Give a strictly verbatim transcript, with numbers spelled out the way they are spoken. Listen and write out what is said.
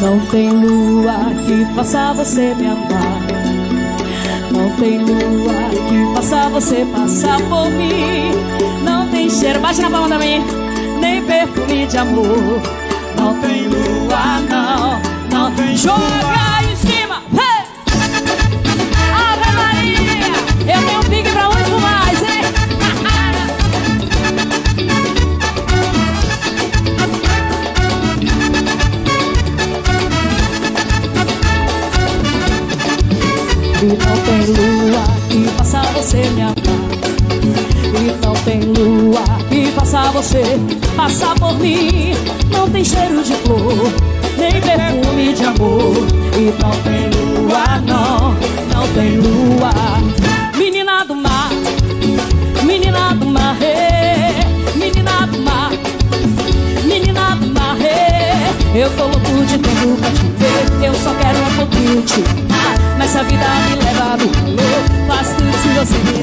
Não tem lua que faça você me amar. Não tem lua que faça você passar por mim. Não tem cheiro, bate na palma da mim, nem perfume de amor. Não tem lua, não, não tem. Joga em cima, hey! Ave Maria, eu tenho um pique pra muito mais, hein? E não tem lua que faça você me amar. E não tem lua que faça você passar por mim. Não tem cheiro de flor, nem perfume de amor. E não tem lua, não, não tem lua. Menina do mar, menina do mar, hey, menina do mar, menina do mar, hey. Eu tô louco de tempo pra te ver, eu só quero um pouquinho te amar. Mas se a vida me leva no calor, faço tudo se você me